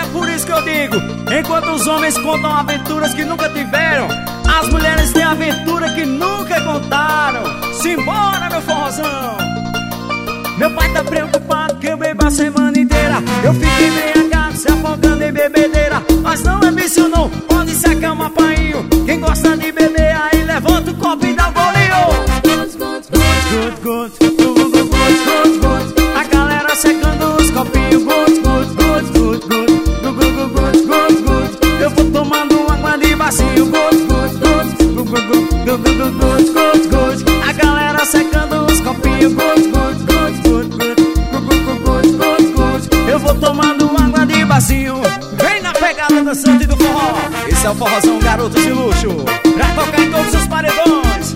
por isso que eu digo: enquanto os homens contam aventuras que nunca tiveram, as mulheres têm aventura que nunca contaram. Simbora, meu forrozão! Meu pai tá preocupado que eu bebo a semana inteira. Eu fico embriagado, se afogando em bebedeira. Mas não é vício não, pode se acalmar, painho. Quem gosta de beber aí levanta o copo e dá um golinho. Good, good, good, good, good, good, good. A galera secando os copinhos. Good, good, good, good, good, good, good, good, good, good. Eu vou tomando água de bacio. Good, good, good, good, good, good, good, good, good, good. A galera secando os copinhos. Good, good, good, good, good, good, good, good. Eu vou tomando água de bacio. Vem na pegada dançante do forró. Esse é o forrozão Garotos de Luxo, pra tocar em todos os paredões.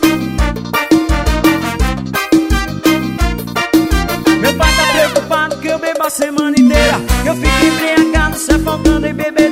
Meu pai tá preocupado que eu bebo a semana inteira. Eu fico embriagado, se afogando em beber.